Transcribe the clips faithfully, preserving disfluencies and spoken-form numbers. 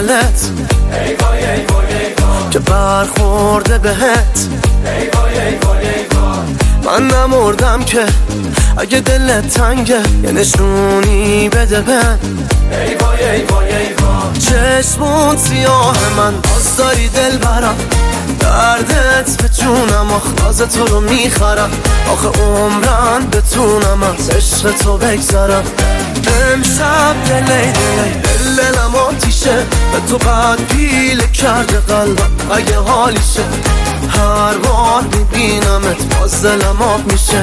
دلت ای وای ای وای ای وای که برخورده بهت ای وای ای وای ای وای من نمردم که اگه دلت تنگه یه نشونی بده بن ای وای ای وای ای وای چشمون سیاه من باز داری دل برم دردت به جونم آخ راز تو رو میخرم آخه عمرن بتونم از عشق تو بگذرم امشب دلی دلی دل دلم آتیشه به تو قد پیله کرده قلبم اگه حالیشه هر بار میبینمت باز دلم آب میشه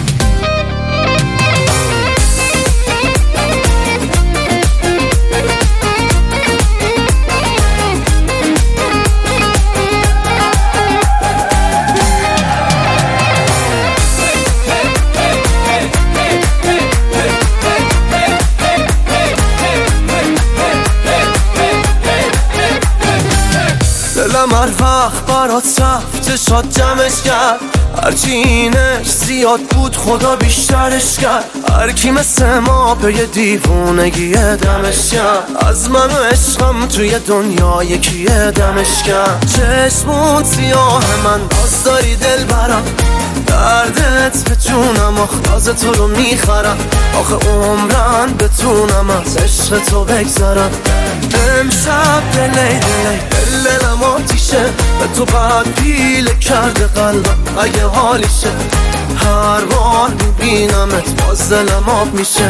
دلم هر وقت برات رفت شاد جمعش کرد هرچی اینش زیاد بود خدا بیشترش کرد هر کی مثل ما به یه دیوونگی دمش کرد از من و عشقم توی دنیا یکی دمش کرد چشمون سیاه من باز داری دل برم دردت به جونم آخ راز تو رو میخرم آخه عمرن بتونم از عشق تو بگذرم امشب دلی دلی دل دلم آتیشه به تو قد پیله کرده قلبم اگه حالیشه هر بار میبینمت باز دلم آب میشه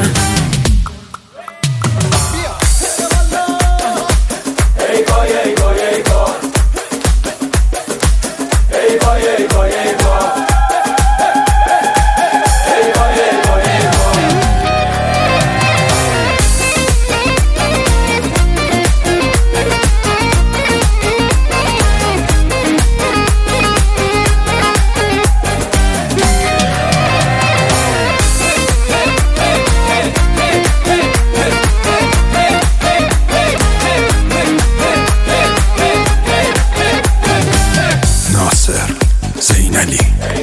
ای وای ای وای ای وای ای وای ای وای ای وای زینالی